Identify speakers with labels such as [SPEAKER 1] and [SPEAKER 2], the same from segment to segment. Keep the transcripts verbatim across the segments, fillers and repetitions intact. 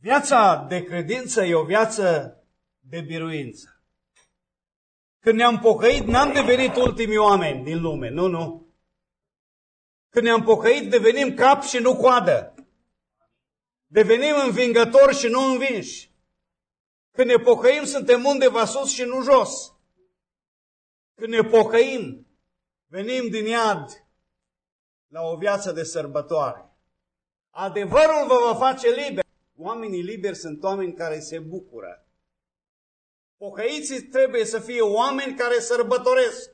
[SPEAKER 1] Viața de credință e o viață de biruință. Când ne-am pocăit, n-am devenit ultimii oameni din lume, nu, nu. Când ne-am pocăit, devenim cap și nu coadă. Devenim învingători și nu învinși. Când ne pocăim, suntem undeva sus și nu jos. Când ne pocăim, venim din iad la o viață de sărbătoare. Adevărul vă va face liber. Oamenii liberi sunt oameni care se bucură. Pocăiții trebuie să fie oameni care sărbătoresc.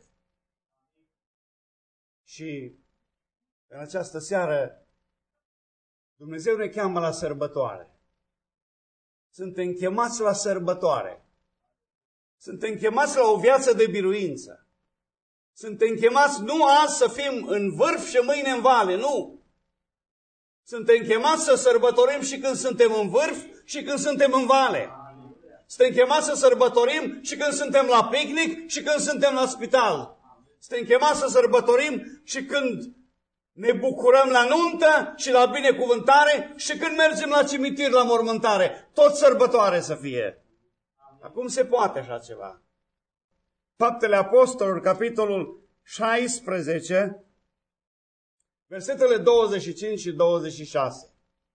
[SPEAKER 1] Și în această seară Dumnezeu ne cheamă la sărbătoare. Suntem chemați la sărbătoare. Suntem chemați la o viață de biruință. Suntem chemați nu azi să fim în vârf și mâine în vale, nu. Suntem chemați să sărbătorim și când suntem în vârf și când suntem în vale. Suntem chemați să sărbătorim și când suntem la picnic și când suntem la spital. Suntem chemați să sărbătorim și când ne bucurăm la nuntă și la binecuvântare și când mergem la cimitir la mormântare. Tot sărbătoare să fie. Acum se poate așa ceva. Faptele Apostolilor, capitolul șaisprezece, versetele douăzeci și cinci și douăzeci și șase.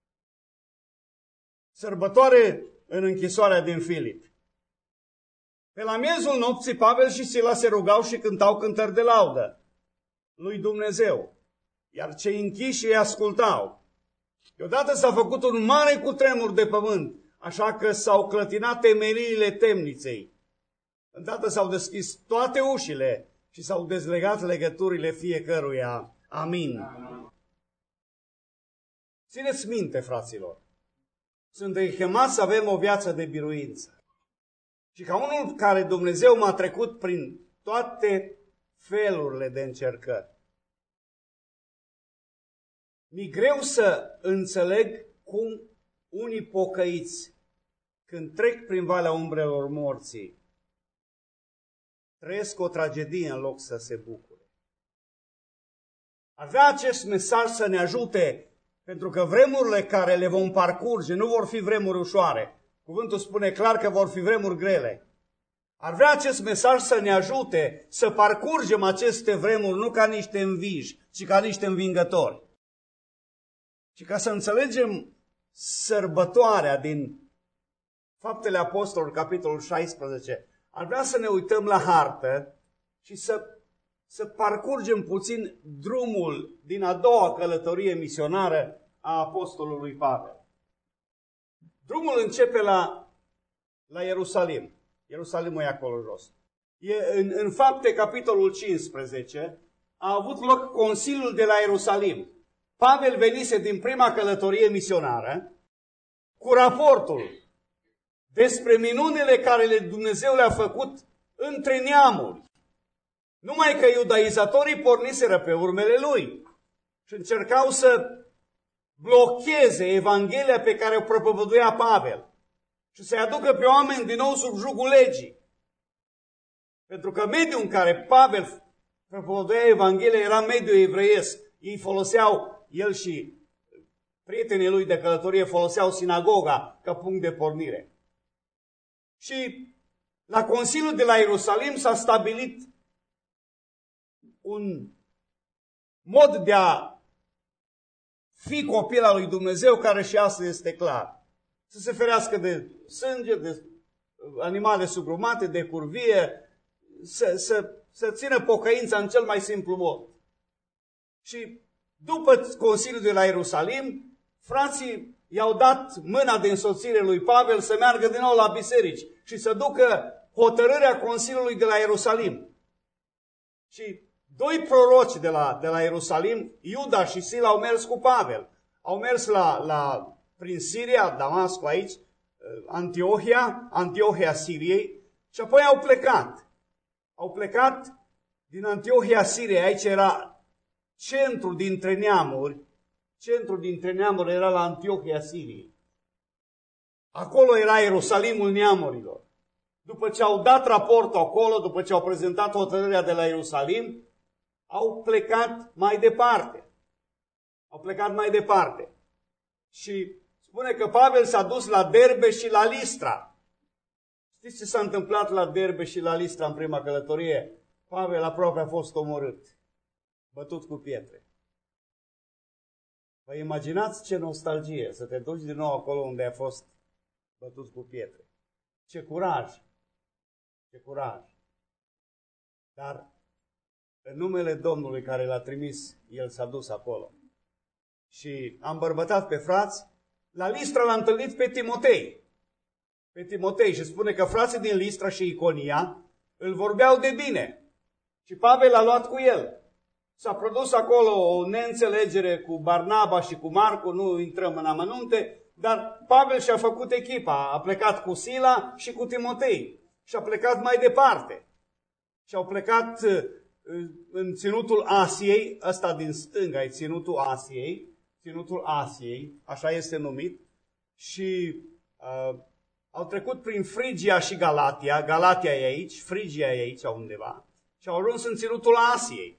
[SPEAKER 1] Sărbătoare în închisoarea din Filip. Pe la miezul nopții, Pavel și Sila se rugau și cântau cântări de laudă lui Dumnezeu, iar cei închiși îi ascultau. Deodată s-a făcut un mare cutremur de pământ, așa că s-au clătinat temeliile temniței. Îndată s-au deschis toate ușile și s-au dezlegat legăturile fiecăruia. Amin. Amin. Țineți minte, fraților, suntem chemați să avem o viață de biruință. Și ca unul care Dumnezeu m-a trecut prin toate felurile de încercări, mi-e greu să înțeleg cum unii pocăiți, când trec prin valea umbrelor morții, trăiesc o tragedie în loc să se bucure. Ar vrea acest mesaj să ne ajute, pentru că vremurile care le vom parcurge nu vor fi vremuri ușoare. Cuvântul spune clar că vor fi vremuri grele. Ar vrea acest mesaj să ne ajute să parcurgem aceste vremuri nu ca niște învinși, ci ca niște învingători. Și ca să înțelegem sărbătoarea din Faptele Apostolilor, capitolul șaisprezece, ar vrea să ne uităm la hartă și să, să parcurgem puțin drumul din a doua călătorie misionară a apostolului Pavel. Drumul începe la, la Ierusalim. Ierusalimul e acolo jos. E, în, în Fapte, capitolul cincisprezece, a avut loc Consiliul de la Ierusalim. Pavel venise din prima călătorie misionară cu raportul despre minunile care Dumnezeu le-a făcut între neamuri. Numai că iudaizatorii porniseră pe urmele lui și încercau să blocheze Evanghelia pe care o propovăduia Pavel și să-i aducă pe oameni din nou sub jugul legii. Pentru că mediul în care Pavel propovăduia Evanghelia era mediul evreiesc. Ei foloseau, el și prietenii lui de călătorie foloseau sinagoga ca punct de pornire. Și la Consiliul de la Ierusalim s-a stabilit un mod de a fi copil al lui Dumnezeu care și astăzi este clar. Să se ferească de sânge, de animale sugrumate, de curvie, să, să, să țină pocăința în cel mai simplu mod. Și după Consiliul de la Ierusalim, frații i-au dat mâna de însoțire lui Pavel să meargă din nou la biserici și să ducă hotărârea Consiliului de la Ierusalim. Și doi proroci de la, de la Ierusalim, Iuda și Sila, au mers cu Pavel. Au mers la, la, prin Siria, Damascu aici, Antiohia, Antiohia Siriei, și apoi au plecat. Au plecat din Antiohia Siriei, aici era centrul dintre neamuri, centrul dintre neamuri era la Antiohia Siriei. Acolo era Ierusalimul neamurilor. După ce au dat raportul acolo, după ce au prezentat hotărârea de la Ierusalim, au plecat mai departe. Au plecat mai departe. Și spune că Pavel s-a dus la Derbe și la Listra. Știți ce s-a întâmplat la Derbe și la Listra în prima călătorie? Pavel aproape a fost omorât, bătut cu pietre. Vă imaginați ce nostalgie să te duci din nou acolo unde ai fost bătut cu pietre. Ce curaj! Ce curaj! Dar în numele Domnului care l-a trimis, el s-a dus acolo. Și a îmbărbătat pe frați. La Listra l-a întâlnit pe Timotei. Pe Timotei și spune că frații din Listra și Iconia îl vorbeau de bine. Și Pavel l-a luat cu el. S-a produs acolo o neînțelegere cu Barnaba și cu Marcu, nu intrăm în amănunte, dar Pavel și-a făcut echipa, a plecat cu Sila și cu Timotei și a plecat mai departe. Și au plecat în ținutul Asiei, ăsta din stânga e ținutul Asiei, ținutul Asiei, așa este numit, și uh, au trecut prin Frigia și Galatia, Galatia e aici, Frigia e aici undeva, și au ajuns în ținutul Asiei.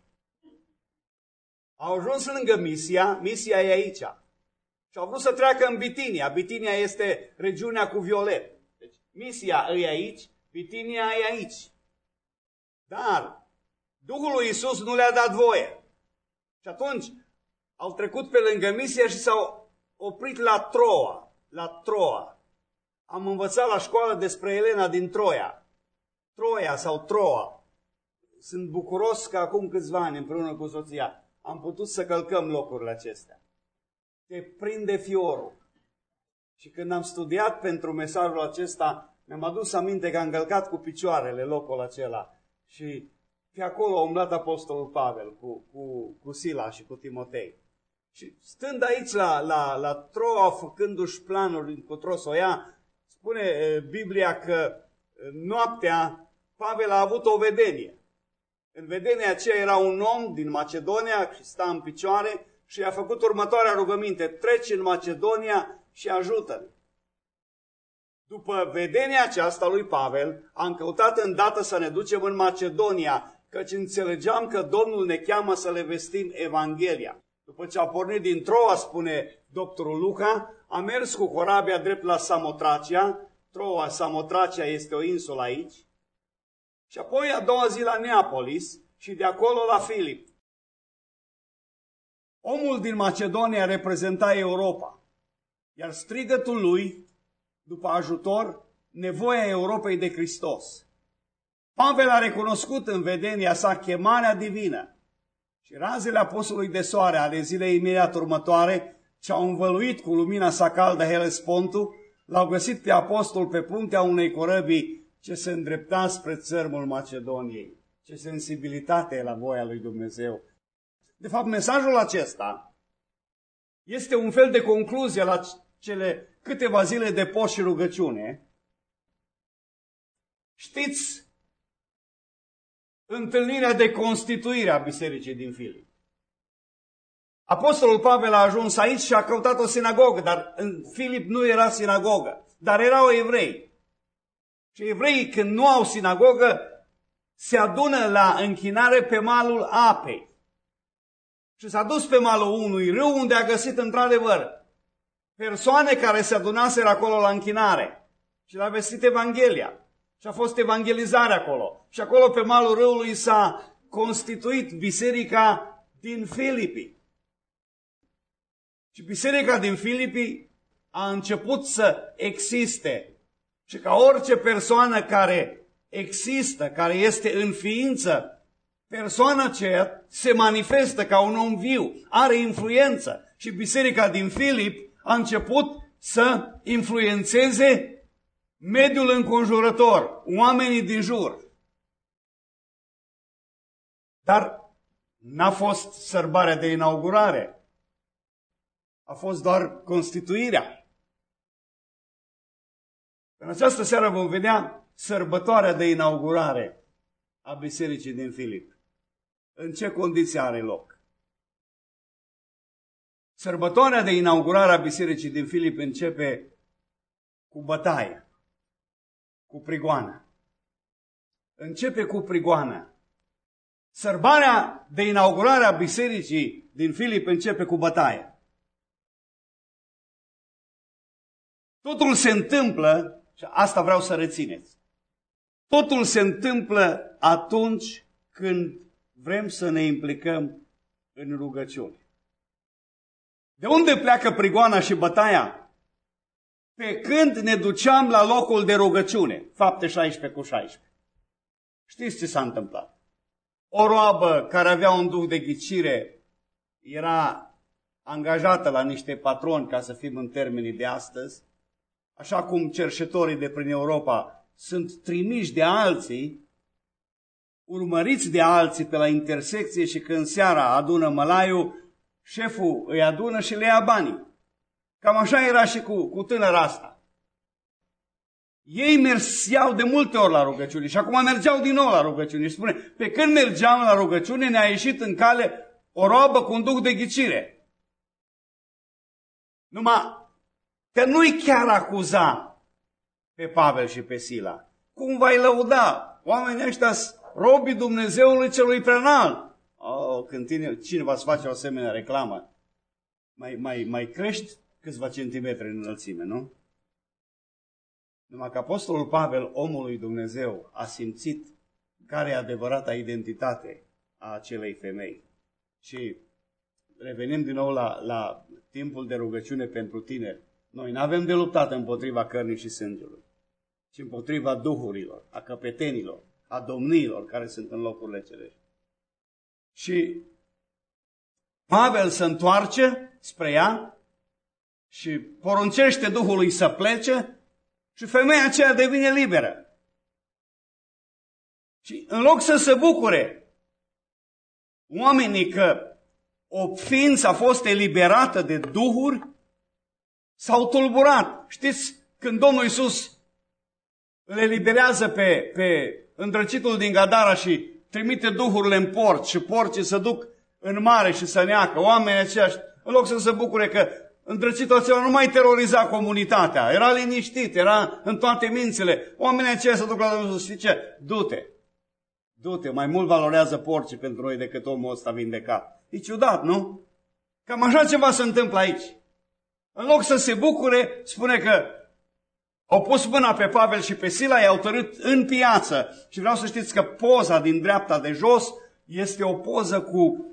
[SPEAKER 1] Au ajuns lângă Misia, Misia e aici. Și au vrut să treacă în Bitinia. Bitinia este regiunea cu violet. Deci Misia e aici, Bitinia e aici. Dar Duhul lui Iisus nu le-a dat voie. Și atunci au trecut pe lângă Misia și s-au oprit la Troa. La Troa. Am învățat la școală despre Elena din Troia. Troia sau Troa. Sunt bucuros că acum câțiva ani împreună cu soția am putut să călcăm locurile acestea. Te prinde fiorul. Și când am studiat pentru mesajul acesta, mi-am adus aminte că am călcat cu picioarele locul acela. Și pe acolo a umblat Apostolul Pavel cu, cu, cu Sila și cu Timotei. Și stând aici la, la, la Troa, făcându-și planuri încotro să o ia, spune e, Biblia că noaptea Pavel a avut o vedenie. În vedenia aceea era un om din Macedonia și sta în picioare și i-a făcut următoarea rugăminte: treci în Macedonia și ajută-ne. După vedenia aceasta lui Pavel, am căutat îndată să ne ducem în Macedonia, căci înțelegeam că Domnul ne cheamă să le vestim Evanghelia. După ce a pornit din Troa, spune doctorul Luca, a mers cu corabia drept la Samotracia. Troa, Samotracia este o insulă aici. Și apoi a doua zi la Neapolis și de acolo la Filip. Omul din Macedonia reprezenta Europa, iar strigătul lui, după ajutor, nevoia Europei de Hristos. Pavel a recunoscut în vedenia sa chemarea divină și razele apostolului de soare ale zilei imediat următoare, ce au învăluit cu lumina sa caldă Helespontul, l-au găsit pe apostol pe puntea unei corăbii ce se îndrepta spre țărmul Macedoniei. Ce sensibilitate la voia lui Dumnezeu! De fapt, mesajul acesta este un fel de concluzie la cele câteva zile de post și rugăciune. Știți întâlnirea de constituire a bisericii din Filip. Apostolul Pavel a ajuns aici și a căutat o sinagogă, dar în Filip nu era sinagogă, dar erau evrei. Și evreii, când nu au sinagogă, se adună la închinare pe malul apei. Și s-a dus pe malul unui râu unde a găsit într-adevăr persoane care se adunaseră acolo la închinare. Și l-a vestit Evanghelia. Și a fost evangelizare acolo. Și acolo pe malul râului s-a constituit biserica din Filipi. Și biserica din Filipi a început să existe. Și ca orice persoană care există, care este în ființă, persoana aceea se manifestă ca un om viu, are influență. Și biserica din Filip a început să influențeze mediul înconjurător, oamenii din jur. Dar n-a fost sărbarea de inaugurare, a fost doar constituirea. În această seară vom vedea sărbătoarea de inaugurare a bisericii din Filip. În ce condiții are loc? Sărbătoarea de inaugurare a bisericii din Filip începe cu bătaie, cu prigoană. Începe cu prigoană. Sărbarea de inaugurare a bisericii din Filip începe cu bătaie. Totul se întâmplă, și asta vreau să rețineți, totul se întâmplă atunci când vrem să ne implicăm în rugăciune. De unde pleacă prigoana și bătaia? Pe când ne duceam la locul de rugăciune, Fapte șaisprezece cu șaisprezece. Știți ce s-a întâmplat? O roabă care avea un duh de ghicire era angajată la niște patroni, ca să fim în termenii de astăzi, așa cum cerșetorii de prin Europa sunt trimiși de alții, urmăriți de alții pe la intersecție și când seara adună mălaiul, șeful îi adună și le ia banii. Cam așa era și cu, cu tânăra asta. Ei mergeau de multe ori la rugăciune și acum mergeau din nou la rugăciune. Și spune, pe când mergeam la rugăciune, ne-a ieșit în cale o roabă cu un duh de ghicire. Numai că nu-i chiar acuza pe Pavel și pe Sila. Cum va-i lăuda? Oamenii ăștia robii Dumnezeului celui preanalt. Oh, când tine, cineva îți face o asemenea reclamă, mai, mai, mai crești câțiva centimetri în înălțime, nu? Numai că apostolul Pavel, omul lui Dumnezeu, a simțit care e adevărata identitate a acelei femei. Și revenim din nou la, la timpul de rugăciune pentru tineri. Noi nu avem de luptat împotriva cărnii și sângelui, ci împotriva duhurilor, a căpetenilor, a domniilor care sunt în locurile cerești. Și Pavel se întoarce spre ea și poruncește Duhului să plece și femeia aceea devine liberă. Și în loc să se bucure oamenii că o ființă a fost eliberată de duhuri, s-au tulburat. Știți, când Domnul Iisus îl eliberează pe, pe îndrăcitul din Gadara și trimite duhurile în porci și porcii se duc în mare și să neacă, oamenii aceia, în loc să se bucure că îndrăcitul acela nu mai teroriza comunitatea, era liniștit, era în toate mințile, oamenii aceia se duc la Domnul Iisus și zice, du-te, du-te, mai mult valorează porcii pentru noi decât omul ăsta vindecat. E ciudat, nu? Cam așa ceva se întâmplă aici. În loc să se bucure, spune că au pus mâna pe Pavel și pe Sila, i-au tărât în piață. Și vreau să știți că poza din dreapta de jos este o poză cu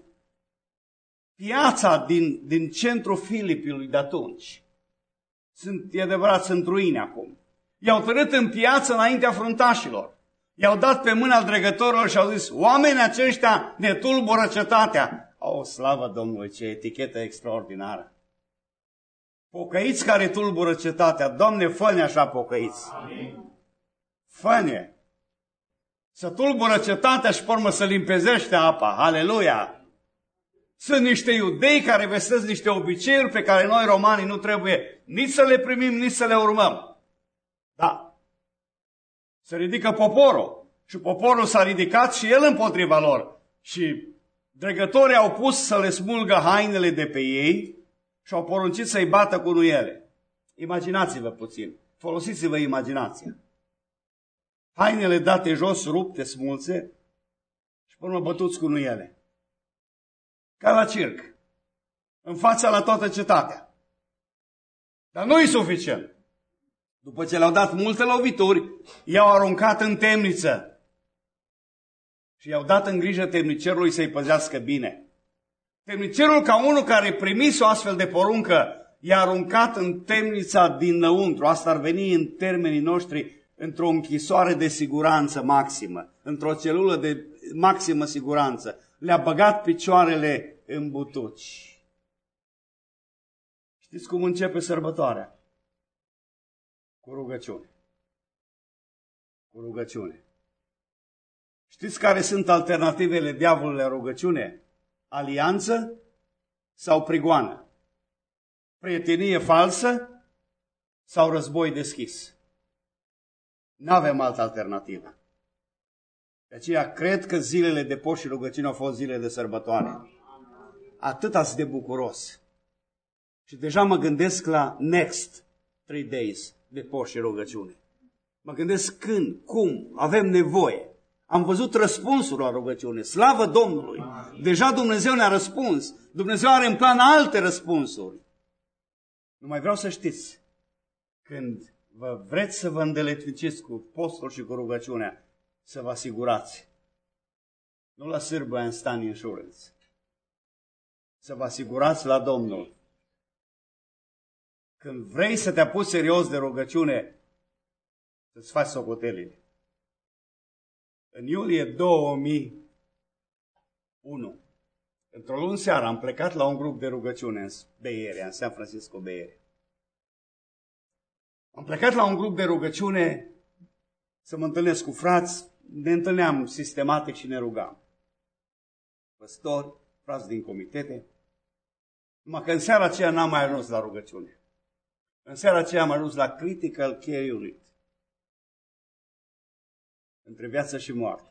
[SPEAKER 1] piața din, din centrul Filipului de atunci. Sunt, e adevărat, sunt ruine acum. I-au tărât în piață înaintea fruntașilor. I-au dat pe mâna dregătorilor și au zis, oamenii aceștia ne tulbură cetatea. O, slavă Domnului, ce etichetă extraordinară! Pocăiți care tulbură cetatea, Doamne, fă-ne așa pocăiți. Fă-ne. Să tulbură cetatea și pe urmă să limpezește apa. Aleluia! Sunt niște iudei care vestesc niște obiceiuri pe care noi romanii nu trebuie nici să le primim, nici să le urmăm. Da. Se ridică poporul și poporul s-a ridicat și el împotriva lor. Și dregătorii au pus să le smulgă hainele de pe ei și au poruncit să-i bată cu nuiele. Imaginați-vă puțin, folosiți-vă imaginația. Hainele date jos, rupte, smulse și până bătuți cu nuiele. Ca la circ, în fața la toată cetatea. Dar nu e suficient. După ce le-au dat multe lovituri, i-au aruncat în temniță și i-au dat în grijă temnicerului să-i păzească bine. Temnicerul, ca unul care primise o astfel de poruncă, i-a aruncat în temnița dinăuntru. Asta ar veni în termenii noștri într-o închisoare de siguranță maximă, într-o celulă de maximă siguranță. Le-a băgat picioarele în butuci. Știți cum începe sărbătoarea? Cu rugăciune. Cu rugăciune. Știți care sunt alternativele diavolului la rugăciune? Alianță sau prigoană? Prietenie falsă sau război deschis? Nu avem altă alternativă. De aceea cred că zilele de post și rugăciune au fost zile de sărbătoare. Atât ați de bucuros. Și deja mă gândesc la next three days de post și rugăciune. Mă gândesc când, cum, avem nevoie. Am văzut răspunsul la rugăciune. Slavă Domnului! Deja Dumnezeu ne-a răspuns. Dumnezeu are în plan alte răspunsuri. Nu mai vreau să știți când vă vreți să vă îndeletniciți cu postul și cu rugăciunea, să vă asigurați. Nu la Sârba Instant Insurance. Să vă asigurați la Domnul. Când vrei să te apuci serios de rugăciune, să-ți faci socotelile. În iulie două mii unu, într-o luni seara, am plecat la un grup de rugăciune în Bay Area, în San Francisco Bay Area. Am plecat la un grup de rugăciune să mă întâlnesc cu frați, ne întâlneam sistematic și ne rugam. Păstori, frați din comitete, numai că în seara aceea n-am mai ajuns la rugăciune. În seara aceea am ajuns la Critical Care Unit. Între viață și moarte.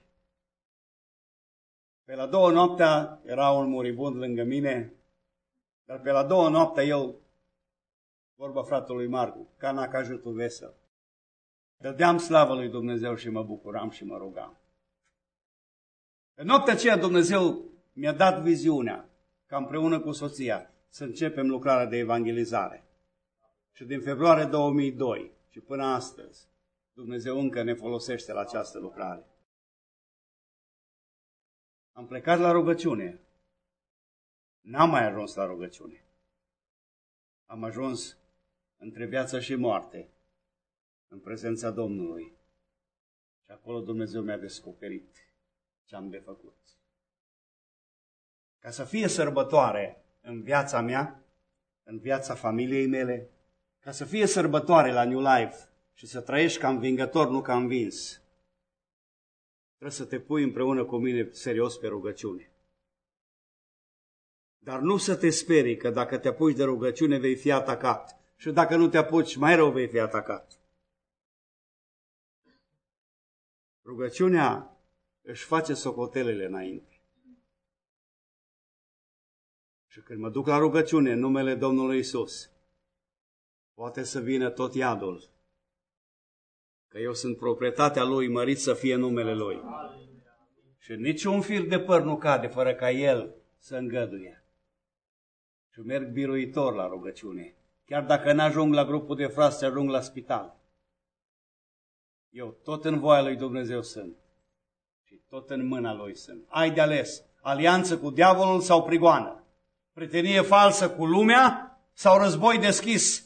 [SPEAKER 1] Pe la două noaptea era un moribund lângă mine, dar pe la două noaptea eu, vorba fratelui Marcu, ca n-a cajutul vesel, dădeam slavă lui Dumnezeu și mă bucuram și mă rugam. În noaptea aceea Dumnezeu mi-a dat viziunea ca împreună cu soția să începem lucrarea de evangelizare. Și din februarie două mii doi și până astăzi, Dumnezeu încă ne folosește la această lucrare. Am plecat la rugăciune. N-am mai ajuns la rugăciune. Am ajuns între viață și moarte, în prezența Domnului. Și acolo Dumnezeu mi-a descoperit ce am de făcut. Ca să fie sărbătoare în viața mea, în viața familiei mele, ca să fie sărbătoare la New Life și să trăiești ca învingător, nu ca învins, trebuie să te pui împreună cu mine serios pe rugăciune. Dar nu să te sperii că dacă te apuci de rugăciune vei fi atacat. Și dacă nu te apuci, mai rău vei fi atacat. Rugăciunea își face socotelele înainte. Și când mă duc la rugăciune în numele Domnului Iisus, poate să vină tot iadul. Că eu sunt proprietatea Lui, mărit să fie numele Lui. Și niciun fir de păr nu cade fără ca El să îngăduie. Și merg biruitor la rugăciune. Chiar dacă n-ajung la grupul de frați, să ajung la spital. Eu tot în voia lui Dumnezeu sunt. Și tot în mâna Lui sunt. Ai de ales alianță cu diavolul sau prigoană. Prietenie falsă cu lumea sau război deschis.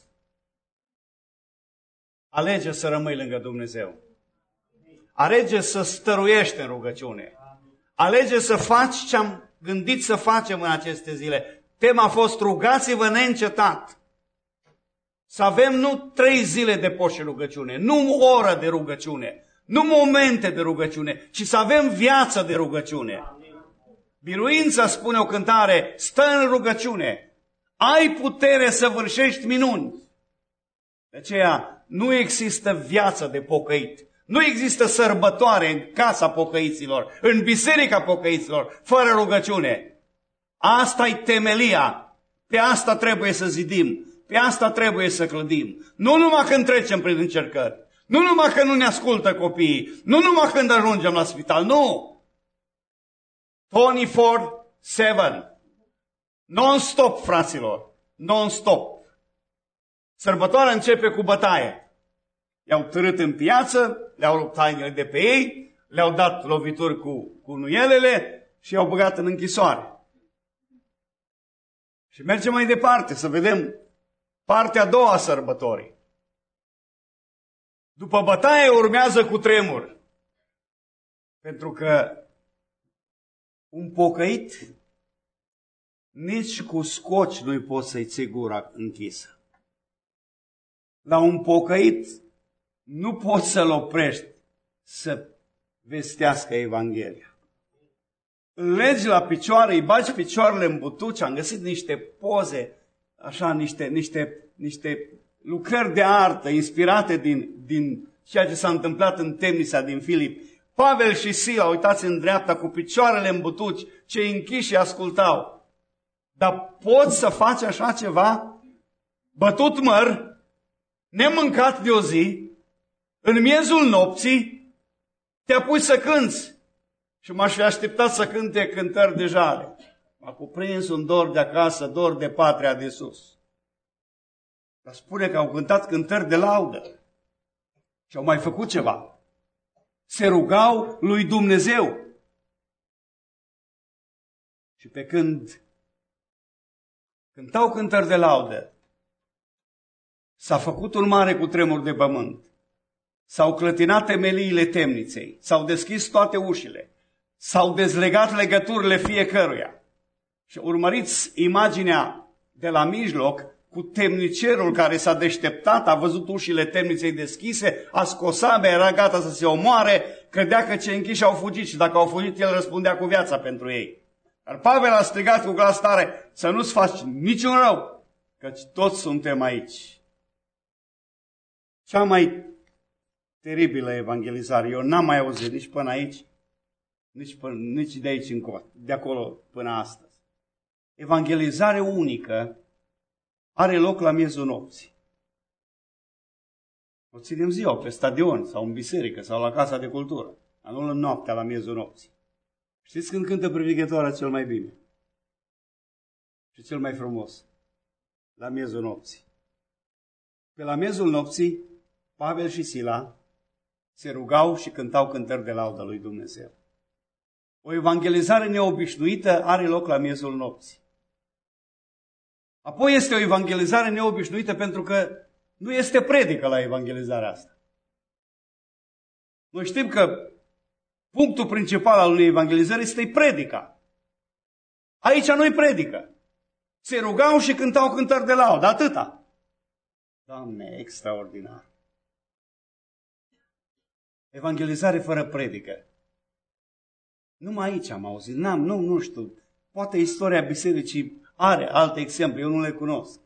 [SPEAKER 1] Alege să rămâi lângă Dumnezeu. Alege să stăruiești în rugăciune. Alege să faci ce am gândit să facem în aceste zile. Tema a fost rugați-vă neîncetat. Să avem nu trei zile de post și rugăciune, nu o oră de rugăciune, nu momente de rugăciune, ci să avem viață de rugăciune. Biruința, spune o cântare, stă în rugăciune. Ai putere să vârșești minuni. De aceea nu există viață de pocăit. Nu există sărbătoare în casa pocăiților, în biserica pocăiților, fără rugăciune. Asta-i temelia. Pe asta trebuie să zidim. Pe asta trebuie să clădim. Nu numai când trecem prin încercări. Nu numai când nu ne ascultă copiii. Nu numai când ajungem la spital. Nu! douăzeci și patru șapte. Non-stop, fraților. Non-stop. Sărbătoarea începe cu bătaie. I-au târât în piață, le-au rupt hainele de pe ei, le-au dat lovituri cu, cu nuielele și i-au băgat în închisoare. Și mergem mai departe să vedem partea a doua a sărbătorii. După bătaie urmează cu tremur. Pentru că un pocăit nici cu scoci nu-i poți să-i ții gura închisă. La un pocăit nu poți să-l oprești să vestească Evanghelia. Îl legi la picioare, îi bagi picioarele în butuci, am găsit niște poze, așa, niște, niște, niște lucrări de artă inspirate din, din ceea ce s-a întâmplat în temnița din Filip. Pavel și Sila, uitați în dreapta, cu picioarele în butuci, cei închiși și ascultau. Dar poți să faci așa ceva? Bătut măr, nemâncat de o zi, în miezul nopții, te apuci să cânți. Și m-aș fi așteptat să cânte cântări de jale. M-a cuprins un dor de acasă, dor de patria de sus. Dar spune că au cântat cântări de laudă și au mai făcut ceva. Se rugau lui Dumnezeu. Și pe când cântau cântări de laudă, s-a făcut un mare cutremur de pământ. S-au clătinat temeliile temniței, s-au deschis toate ușile, s-au dezlegat legăturile fiecăruia. Și urmăriți imaginea de la mijloc cu temnicerul care s-a deșteptat, a văzut ușile temniței deschise, a scos sabia, era gata să se omoare, credea că cei închiși au fugit și dacă au fugit, el răspundea cu viața pentru ei. Dar Pavel a strigat cu glas tare, să nu-ți faci niciun rău, căci toți suntem aici. Cea mai teribilă evangelizare, eu n-am mai auzit nici până aici, nici, până, nici de aici încolo, de acolo până astăzi. Evangelizare unică are loc la miezul nopții. O ținem ziua pe stadion sau în biserică sau la casa de cultură, nu în noaptea la miezul nopții. Știți când cântă privighetoarea cel mai bine și cel mai frumos? La miezul nopții. Pe la miezul nopții, Pavel și Sila se rugau și cântau cântări de laudă lui Dumnezeu. O evangelizare neobișnuită are loc la miezul nopții. Apoi este o evangelizare neobișnuită pentru că nu este predică la evangelizarea asta. Noi știm că punctul principal al unei evangelizări este predica. Aici nu-i predică. Se rugau și cântau cântări de laudă, atâta. Doamne, extraordinar. Evangelizare fără predică. Numai aici am auzit, n-am, nu, nu știu. Poate istoria bisericii are alte exemple, eu nu le cunosc.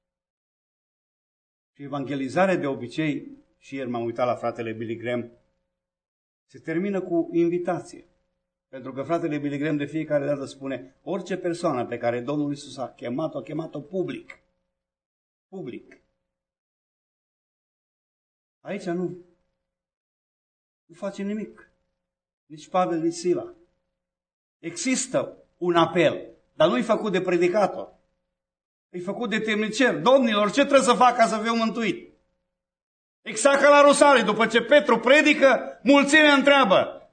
[SPEAKER 1] Și evangelizarea de obicei, și ieri m-am uitat la fratele Billy Graham, se termină cu invitație. Pentru că fratele Billy Graham de fiecare dată spune, orice persoană pe care Domnul Iisus a chemat-o, a chemat-o public. Public. Aici nu. Nu face nimic. Nici Pavel, nici Sila. Există un apel, dar nu-i făcut de predicator. E făcut de temnicer. Domnilor, ce trebuie să fac ca să fiu mântuit? Exact ca la Rusalii, după ce Petru predică, mulțimea întreabă.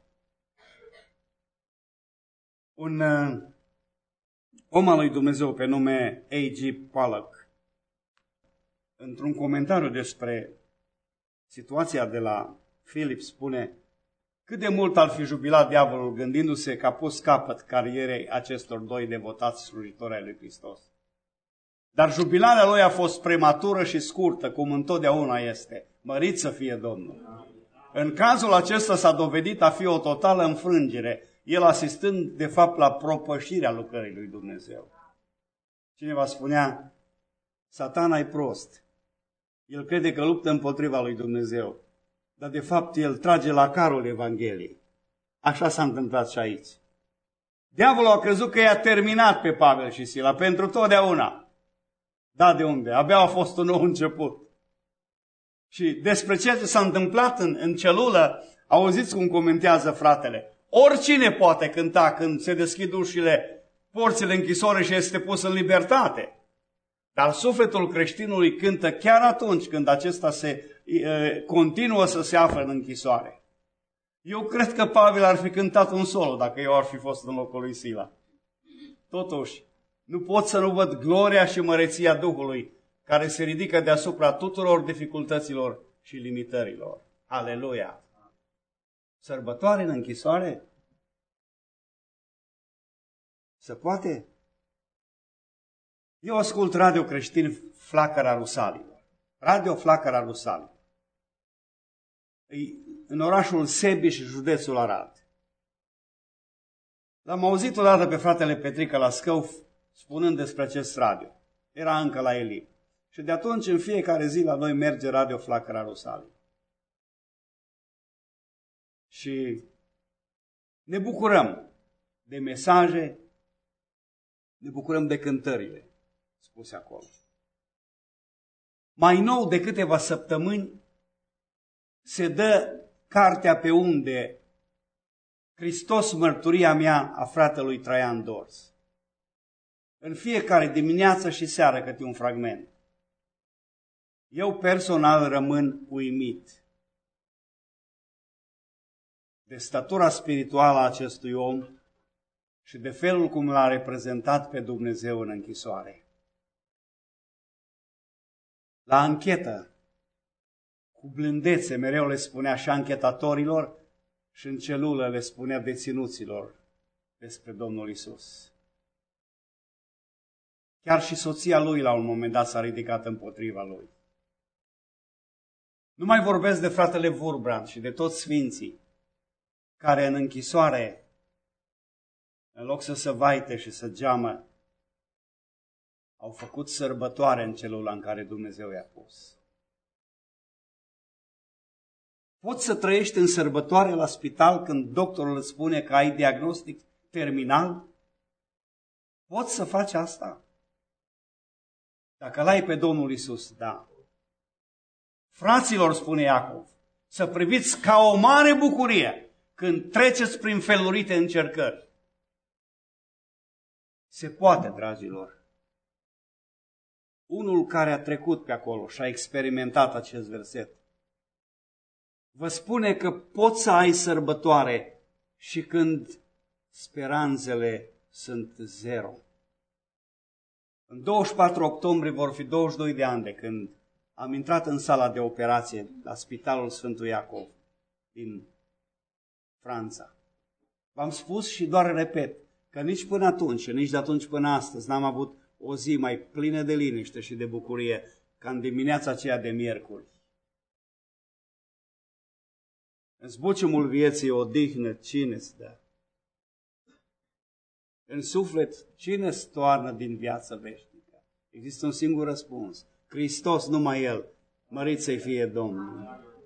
[SPEAKER 1] Un uh, om al lui Dumnezeu pe nume A G Pollock, într-un comentariu despre situația de la Filip, spune: cât de mult ar fi jubilat diavolul gândindu-se că a pus capăt carierei acestor doi devotați slujitori ai lui Hristos. Dar jubilarea lui a fost prematură și scurtă, cum întotdeauna este. Mărit să fie Domnul! În cazul acesta s-a dovedit a fi o totală înfrângere, el asistând de fapt la propășirea lucrării lui Dumnezeu. Cineva spunea, Satana e prost. El crede că luptă împotriva lui Dumnezeu, dar de fapt el trage la carul Evangheliei. Așa s-a întâmplat și aici. Diavolul a crezut că i-a terminat pe Pavel și Sila pentru totdeauna. Da, de unde? Abia a fost un nou început. Și despre ceea ce s-a întâmplat în, în celulă, auziți cum comentează fratele. Oricine poate cânta când se deschid ușile, porțile închisoare și este pus în libertate. Dar sufletul creștinului cântă chiar atunci când acesta se e, continuă să se află în închisoare. Eu cred că Pavel ar fi cântat un solo dacă eu ar fi fost în locul lui Sila. Totuși, nu pot să nu văd gloria și măreția Duhului care se ridică deasupra tuturor dificultăților și limitărilor. Aleluia! Sărbătoare în închisoare? Se poate? Eu ascult radio creștin Flacăra Rusalilor. Radio Flacăra Rusalilor. E în orașul Sebiș, județul Arad. L-am auzit odată pe fratele Petrică la Scăuf spunând despre acest radio. Era încă la Elib. Și de atunci în fiecare zi la noi merge radio Flacăra Rusalilor. Și ne bucurăm de mesaje, ne bucurăm de cântările spuse acolo. Mai nou de câteva săptămâni se dă cartea Pe unde? Hristos, mărturia mea, a fratelui Traian Dors. În fiecare dimineață și seară câte un fragment. Eu personal rămân uimit de statura spirituală a acestui om și de felul cum l-a reprezentat pe Dumnezeu în închisoare. La anchetă, cu blândețe, mereu le spunea și anchetatorilor și în celulă le spunea deținuților despre Domnul Iisus. Chiar și soția lui la un moment dat s-a ridicat împotriva lui. Nu mai vorbesc de fratele Wurmbrand și de toți sfinții care în închisoare, în loc să se vaite și să geamă, au făcut sărbătoare în celula în care Dumnezeu i-a pus. Poți să trăiești în sărbătoare la spital când doctorul îți spune că ai diagnostic terminal? Poți să faci asta? Dacă l-ai pe Domnul Iisus, da. Fraților, spune Iacov, să priviți ca o mare bucurie când treceți prin felurite încercări. Se poate, dragilor. Unul care a trecut pe acolo și a experimentat acest verset, vă spune că poți să ai sărbătoare și când speranțele sunt zero. În douăzeci și patru octombrie vor fi douăzeci și doi de ani de când am intrat în sala de operație la Spitalul Sfântul Iacov din Franța. V-am spus și doar repet că nici până atunci, nici de atunci până astăzi n-am avut o zi mai plină de liniște și de bucurie ca în dimineața aceea de miercuri. În zbuciumul vieții odihnă cine-ți dă? În suflet cine-ți toarnă din viață veșnică? Există un singur răspuns. Hristos, numai El. Mărit să-i fie Domnul.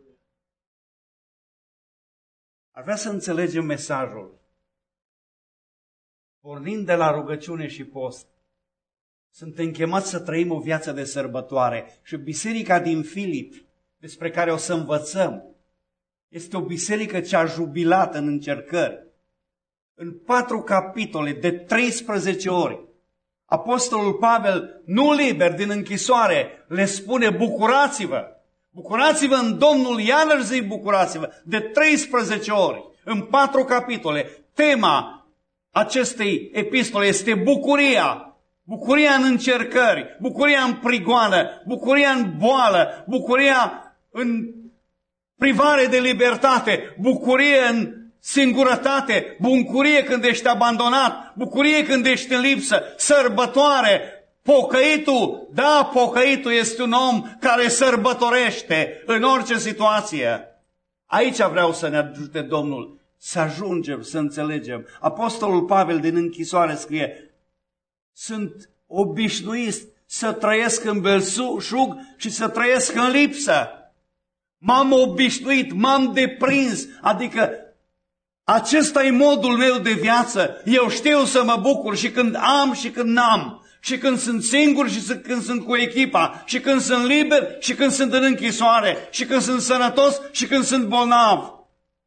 [SPEAKER 1] Ar vrea să înțelegem mesajul. Pornind de la rugăciune și post, suntem chemați să trăim o viață de sărbătoare. Și biserica din Filipi, despre care o să învățăm, este o biserică ce a jubilat în încercări. În patru capitole de treisprezece ori, Apostolul Pavel, nu liber din închisoare, le spune bucurați-vă, bucurați-vă în Domnul, iarăși zic bucurați-vă, de treisprezece ori, în patru capitole. Tema acestei epistole este bucuria, bucuria în încercări, bucuria în prigoană, bucuria în boală, bucuria în privare de libertate, bucurie în singurătate, bucurie când ești abandonat, bucurie când ești în lipsă, sărbătoare, pocăitul. Da, pocăitul este un om care sărbătorește în orice situație. Aici vreau să ne ajute Domnul să ajungem, să înțelegem. Apostolul Pavel din închisoare scrie: sunt obișnuit să trăiesc în belșug și să trăiesc în lipsă. M-am obișnuit, m-am deprins, adică acesta e modul meu de viață. Eu știu să mă bucur și când am și când n-am, și când sunt singur și când sunt cu echipa, și când sunt liber și când sunt în închisoare, și când sunt sănătos și când sunt bolnav.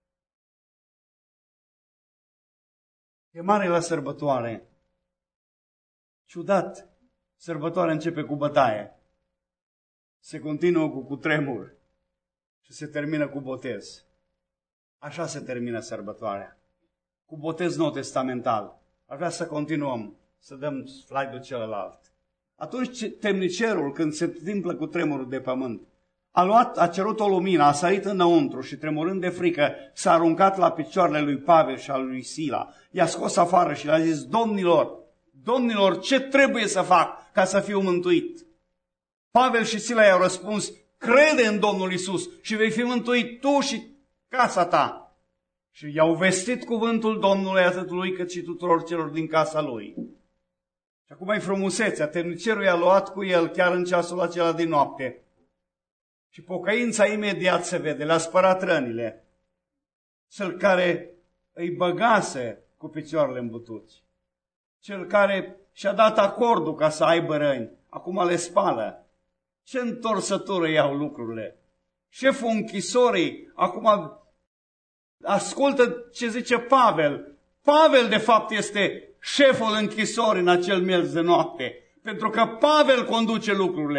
[SPEAKER 1] Chemare la sărbătoare. Ciudat, sărbătoarea începe cu bătaie, se continuă cu cutremur și se termină cu botez. Așa se termină sărbătoarea, cu botez nou testamental. Aș vrea să continuăm, să dăm slide-ul celălalt. Atunci temnicerul, când se întâmplă cu tremurul de pământ, a luat, a cerut o lumină, a sărit înăuntru și tremurând de frică, s-a aruncat la picioarele lui Pavel și al lui Sila. I-a scos afară și le-a zis: domnilor, domnilor, ce trebuie să fac ca să fiu mântuit? Pavel și Sila i-au răspuns: crede în Domnul Iisus și vei fi mântuit tu și casa ta. Și i-au vestit cuvântul Domnului atât lui cât și tuturor celor din casa lui. Și acum e frumusețea, temnicerul i-a luat cu el chiar în ceasul acela din noapte. Și pocăința imediat se vede, le-a spărat rănile. Cel care îi băgase cu picioarele în butuci, cel care și-a dat acordul ca să aibă răni, acum le spală. Ce întorsătură iau lucrurile. Șeful închisorii acum ascultă ce zice Pavel. Pavel de fapt este șeful închisorii în acel miez de noapte, pentru că Pavel conduce lucrurile.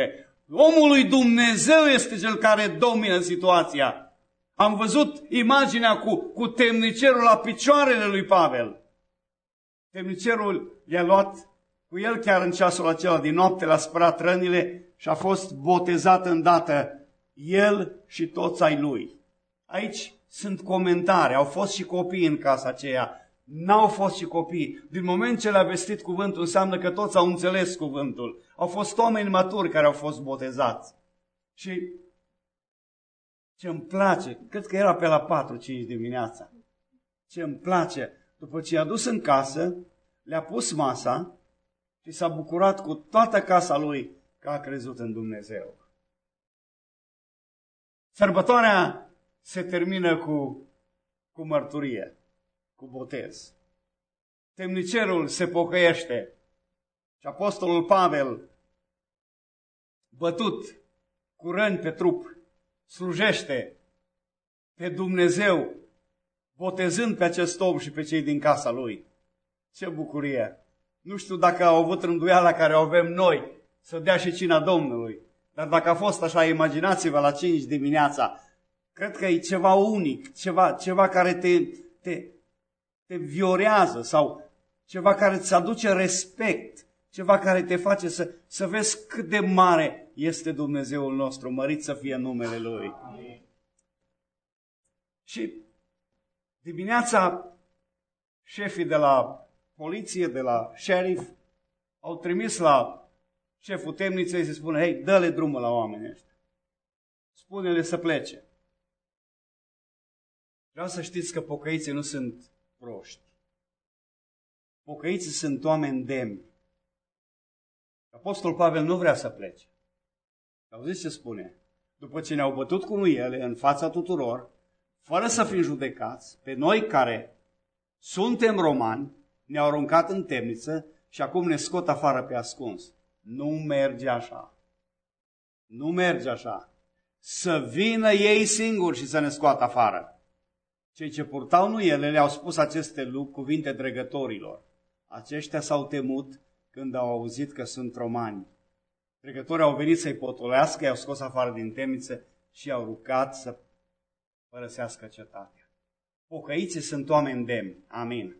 [SPEAKER 1] Omul lui Dumnezeu este cel care domină situația. Am văzut imaginea cu, cu temnicerul la picioarele lui Pavel. Temnicerul i-a luat cu el chiar în ceasul acela din noapte, l-a spărat rănile și a fost botezat îndată el și toți ai lui. Aici sunt comentarii, au fost și copii în casa aceea, n-au fost și copii. Din moment ce le-a vestit cuvântul, înseamnă că toți au înțeles cuvântul. Au fost oameni maturi care au fost botezați. Și ce îmi place, cred că era pe la patru cinci dimineața, ce îmi place, după ce i-a dus în casă, le-a pus masa și s-a bucurat cu toată casa lui că a crezut în Dumnezeu. Sărbătoarea se termină cu, cu mărturie, cu botez. Temnicerul se pocăiește și apostolul Pavel, bătut cu răni pe trup, slujește pe Dumnezeu, botezând pe acest om și pe cei din casa lui. Ce bucurie! Nu știu dacă au avut rânduiala care o avem noi să dea și cina Domnului, dar dacă a fost așa, imaginați-vă la cinci dimineața, cred că e ceva unic, ceva, ceva care te, te, te viorează sau ceva care îți aduce respect, ceva care te face să, să vezi cât de mare este Dumnezeul nostru, mărit să fie numele Lui. Amin. Și dimineața șefii de la poliție, de la sheriff, au trimis la șeful temniței să spună, hei, dă-le drumul la oamenii ăștia. Spune-le să plece. Vreau să știți că pocăiții nu sunt proști. Pocăiții sunt oameni demni. Apostol Pavel nu vrea să plece. Auziți ce spune? După ce ne-au bătut cu nuiele în fața tuturor, fără să fim judecați, pe noi care suntem romani, ne-au aruncat în temniță și acum ne scot afară pe ascuns. Nu merge așa. Nu merge așa. Să vină ei singuri și să ne scoată afară. Cei ce purtau nuiele le-au spus aceste lucruri, cuvinte dregătorilor. Aceștia s-au temut când au auzit că sunt romani. Dregătorii au venit să-i potolească, i-au scos afară din temniță și i-au rugat să părăsească cetatea. Pocăiții sunt oameni demni. Amin.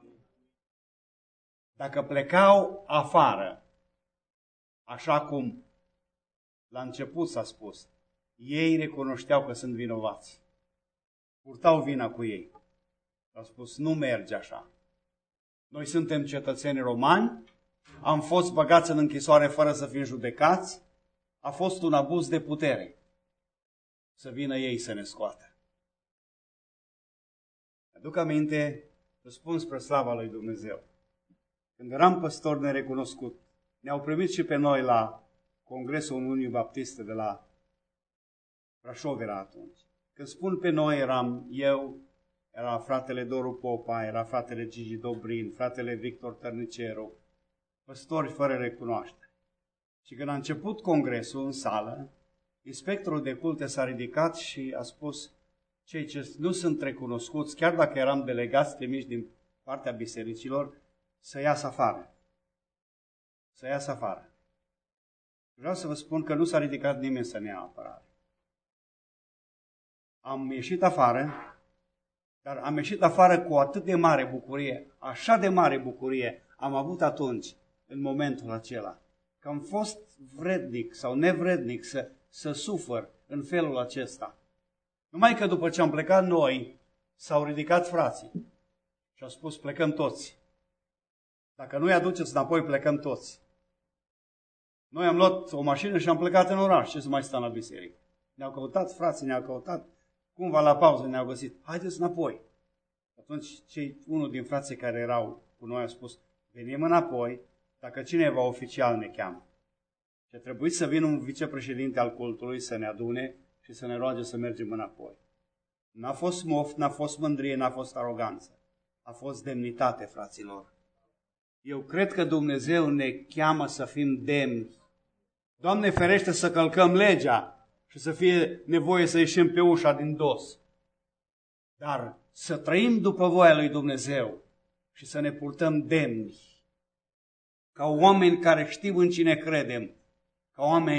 [SPEAKER 1] Dacă plecau afară, așa cum la început s-a spus, ei recunoșteau că sunt vinovați. Purtau vina cu ei. Au spus, nu merge așa. Noi suntem cetățeni romani, am fost băgați în închisoare fără să fim judecați, a fost un abuz de putere. Să vină ei să ne scoată. Aduc aminte, răspund spre slava lui Dumnezeu. Când eram păstor nerecunoscut, ne-au primit și pe noi la Congresul Uniunii Baptiste de la Brașov era atunci. Când spun pe noi, eram eu, era fratele Doru Popa, era fratele Gigi Dobrin, fratele Victor Tărniceru, păstori fără recunoaștere. Și când a început congresul în sală, inspectorul de culte s-a ridicat și a spus, cei ce nu sunt recunoscuți, chiar dacă eram delegați trimiși din partea bisericilor, să iasă afară. Să iasă afară. Vreau să vă spun că nu s-a ridicat nimeni să ne ia apărare. Am ieșit afară, dar am ieșit afară cu atât de mare bucurie, așa de mare bucurie am avut atunci, în momentul acela, că am fost vrednic sau nevrednic să, să sufăr în felul acesta. Numai că după ce am plecat noi, s-au ridicat frații și au spus, plecăm toți. Dacă nu-i aduceți înapoi, plecăm toți. Noi am luat o mașină și am plecat în oraș. Ce să mai stăm la biserică? Ne-au căutat, frații ne-au căutat. Cumva la pauză ne-au găsit. Haideți înapoi. Atunci cei unul din frații care erau cu noi a spus, venim înapoi dacă cineva oficial ne cheamă. Și a trebuit să vină un vicepreședinte al cultului să ne adune și să ne roage să mergem înapoi. N-a fost moft, n-a fost mândrie, n-a fost aroganță. A fost demnitate, fraților. Eu cred că Dumnezeu ne cheamă să fim demni. Doamne ferește să călcăm legea și să fie nevoie să ieșim pe ușa din dos. Dar să trăim după voia lui Dumnezeu și să ne purtăm demni. Ca oameni care știm în cine credem. Ca oameni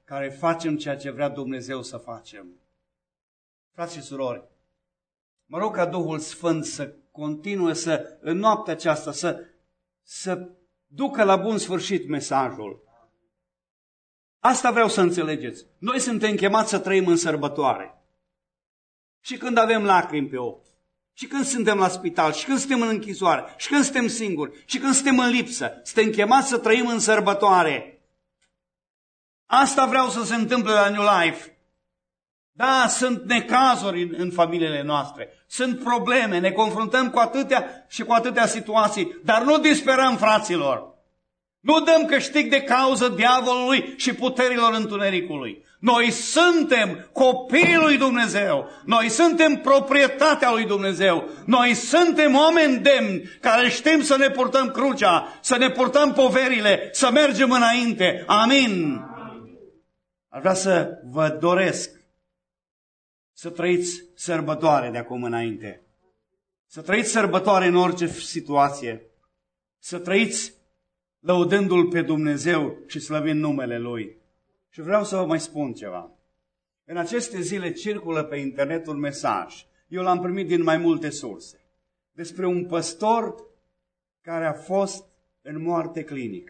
[SPEAKER 1] care facem ceea ce vrea Dumnezeu să facem. Frați și surori, mă rog ca Duhul Sfânt să continue să, în noaptea aceasta, să, să ducă la bun sfârșit mesajul. Asta vreau să înțelegeți. Noi suntem chemați să trăim în sărbătoare. Și când avem lacrimi pe ochi, și când suntem la spital, și când suntem în închisoare, și când suntem singuri, și când suntem în lipsă, suntem chemați să trăim în sărbătoare. Asta vreau să se întâmple la New Life. Da, sunt necazuri în, în familiile noastre, sunt probleme, ne confruntăm cu atâtea și cu atâtea situații, dar nu disperăm, fraților. Nu dăm câștig de cauză diavolului și puterilor întunericului. Noi suntem copiii lui Dumnezeu, noi suntem proprietatea lui Dumnezeu, noi suntem oameni demni care știm să ne purtăm crucea, să ne purtăm poverile, să mergem înainte. Amin. Aș vrea să vă doresc să trăiți sărbătoare de acum înainte. Să trăiți sărbătoare în orice situație. Să trăiți lăudându-L pe Dumnezeu și slăvind numele Lui. Și vreau să vă mai spun ceva. În aceste zile circulă pe internet un mesaj. Eu l-am primit din mai multe surse. Despre un păstor care a fost în moarte clinică.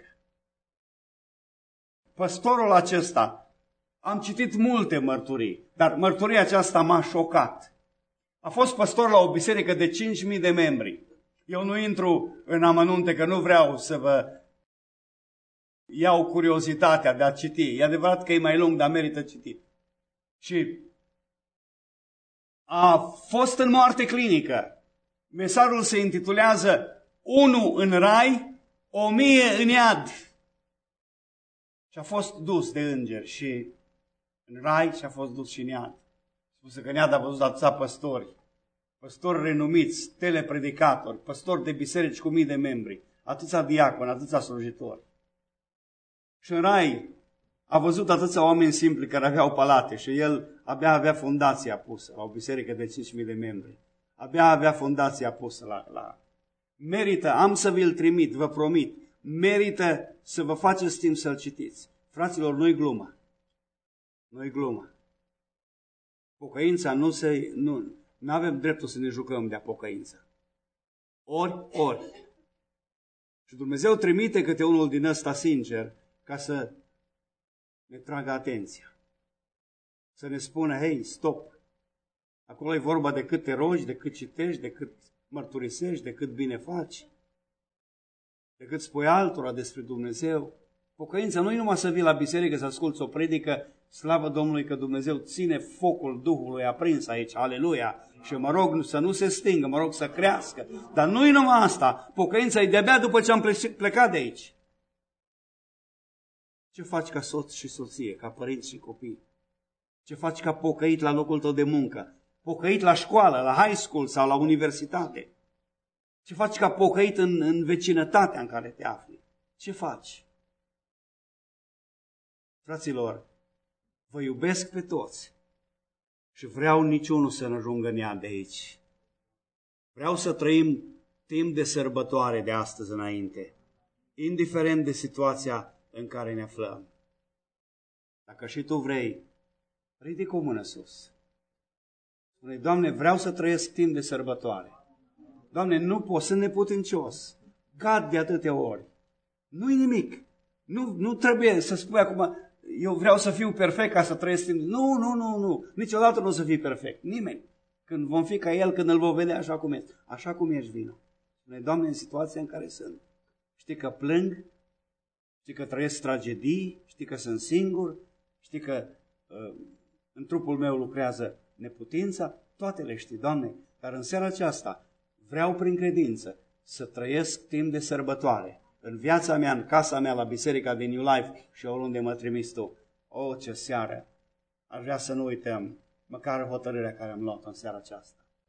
[SPEAKER 1] Păstorul acesta, am citit multe mărturii, dar mărturia aceasta m-a șocat. A fost păstor la o biserică de cinci mii de membri. Eu nu intru în amănunte că nu vreau să vă iau curiozitatea de a citi. E adevărat că e mai lung, dar merită citit. Și a fost în moarte clinică. Mesajul se intitulează Unu în rai, o mie în iad. Și a fost dus de îngeri și în rai și a fost dus și în iad. Spuse că în iad a văzut atâția păstori, păstori renumiți, telepredicatori, păstori de biserici cu mii de membri, atâția diaconi, atâția slujitori. Și în rai a văzut atâția oameni simpli care aveau palate și el abia avea fundația pusă la o biserică de cinci mii de membri. Abia avea fundația pusă la... la... Merită, am să vi-l trimit, vă promit, merită să vă faceți timp să-l citiți. Fraților, nu-i glumă. Nu-i glumă. Pocăința nu se... Nu, nu avem dreptul să ne jucăm de-a pocăința. Ori, ori. Și Dumnezeu trimite câte unul din ăsta sincer ca să ne tragă atenția. Să ne spună, hei, stop. Acolo e vorba de cât te rogi, de cât citești, de cât mărturisești, de cât bine faci, de cât spui altora despre Dumnezeu. Pocăința nu e numai să vii la biserică să asculți o predică, slavă Domnului că Dumnezeu ține focul Duhului aprins aici, aleluia, și mă rog să nu se stingă, mă rog să crească. Dar nu e numai asta, pocăința e de-abia după ce am plecat de aici. Ce faci ca soț și soție, ca părinți și copii? Ce faci ca pocăit la locul tău de muncă? Pocăit la școală, la high school sau la universitate? Ce faci ca pocăit în, în vecinătatea în care te afli? Ce faci? Fraților, vă iubesc pe toți și vreau niciunul să ne ajungă în ea de aici. Vreau să trăim timp de sărbătoare de astăzi înainte, indiferent de situația în care ne aflăm. Dacă și tu vrei, ridică o mână sus. Spune, Doamne, vreau să trăiesc timp de sărbătoare. Doamne, nu pot, sunt neputincios. Cad de atâtea ori. Nu-i nimic. Nu, nu trebuie să spui acum, eu vreau să fiu perfect ca să trăiesc timp. Nu, nu, nu, nu. Niciodată nu o să fii perfect. Nimeni. Când vom fi ca El, când îl vom vedea așa cum ești. Așa cum ești, vino. Spune, Doamne, în situația în care sunt. Știi că plâng, știi că trăiesc tragedii, știi că sunt singur, știi că uh, în trupul meu lucrează neputința, toate le știi, Doamne, dar în seara aceasta vreau prin credință să trăiesc timp de sărbătoare în viața mea, în casa mea, la biserica din New Life și oriunde mă trimis Tu. O, ce seară! Aș vrea să nu uităm măcar hotărârea care am luat-o în seara aceasta.